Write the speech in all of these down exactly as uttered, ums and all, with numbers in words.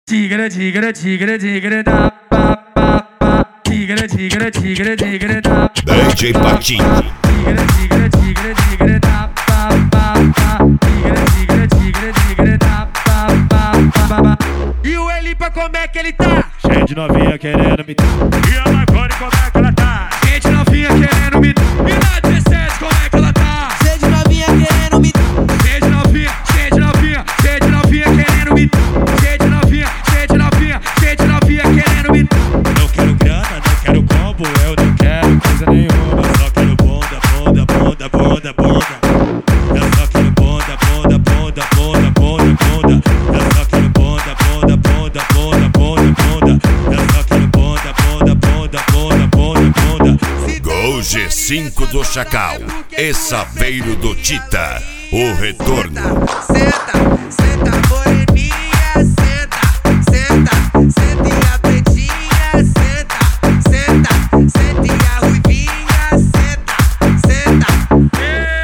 Tigre, tigre, tigre, tigre, da, pa, pa, pa. Tigre, tigre, tigre, tigre, da. D J Patinho. Tigre, tigre, tigre, tigre, da, pa, pa, pa. Tigre, tigre, tigre, tigre, da, pa, pa, pa, pa. E o Elipa, como é que ele tá? Cheio de novinha querendo me... E a Marconi, como é que ela tá? Cheio de novinha querendo me... E na dezessete, como é que ela tá? Cheio de novinha querendo me... Cheio de novinha, cheio de novinha, cheio de novinha querendo me... Cheio de novinha, cheio de novinha, cheio de novinha querendo me... Não quero grana, não quero combo, eu não quero coisa nenhuma. Só quero bonda, bonda, bonda, bonda, bonda. Eu só quero bonda, bonda, bonda, bonda, bonda, bonda. Eu só quero bonda, bonda, bonda, bonda, bonda, bonda. Eu só quero bonda, bonda, bonda, bonda, bonda, bonda. Gol G cinco do Chacal e Saveiro do Tita. O retorno. Senta, senta moreninha, senta, senta, senta e a pretinha, senta, senta, senta e a ruivinha, senta, senta.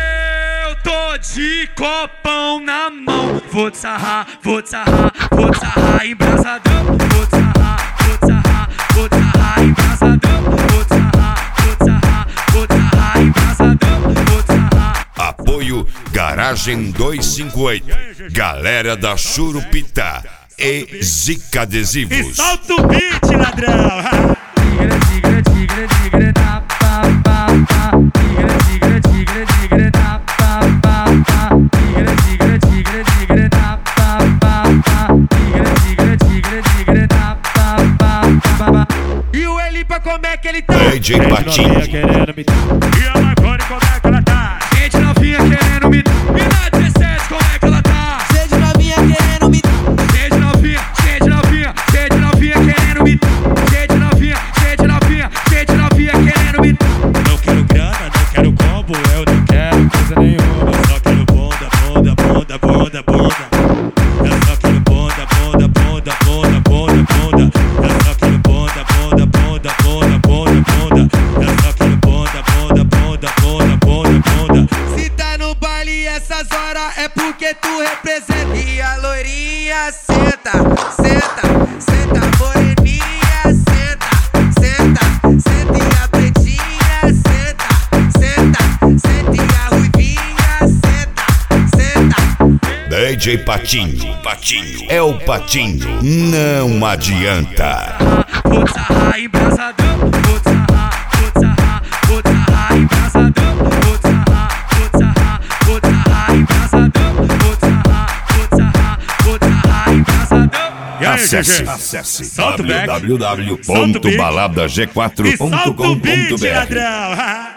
Eu tô de copão na mão. Vou te sarrar, vou te sarrar, vou te sarrar embrasadão. Vou te sarrar, vou te sarrar, vou te sarrar embrasadão. Vou te sarrar, vou te sarrar, vou te sarrar embrasadão. Vou te sarrar. Apoio Garagem duzentos e cinquenta e oito. Galera da Churupita e Zica Adesivos. E solta o beat, ladrão! Tigre, tigre, tigre, tigre, da, pa, pa, pa. Tigre, tigre, tigre, tigre, da, pa, pa, pa. Tigre, tigre, tigre, tigre, da, pa, pa, pa. Tigre, tigre, tigre, tigre, da, pa, pa, pa, pa. E o Elipa, como é que ele tá? D J Patinho. Querendo me... E a Marconi, como é que ela tá? Gente novinha querendo me... E na dezessete, como é que ela tá? Cheio de novinha querendo me... Cheio de novinha, cheio de novinha, cheio de novinha querendo me... Cheio de novinha, cheio de novinha, cheio de novinha querendo me... Não quero grana, não quero combo, eu não quero coisa nenhuma. Eu só quero bonda, bonda, bonda, bonda, bonda. Eu só quero bonda, bonda, bonda, bonda, bonda, bonda. Eu só quero bonda, bonda, bonda, bonda, bonda, bonda. Eu só quero bonda, bonda, bonda, bonda, bonda, bonda. Se tá no baile essas horas é porque tu representa. E a loirinha senta, senta, senta moreninha, senta, senta, senta e a pretinha, senta, senta, senta e a ruivinha, senta, senta. D J Patinho. Patinho. É o Patinho. Não adianta. Vou te sarrar embrasadão. Vou te sarrar, vou te sarrar, vou te sarrar embrasadão. Vou te sarrar, vou te sarrar, vou te sarrar embrasadão. Vou te sarrar, vou te sarrar, vou te sarrar embrasadão. E aí, Acesse, G G? acesse Solta o back. w w w Solta o ponto beat. balada g quatro E ponto solta com o beat, ponto b r. ladrão!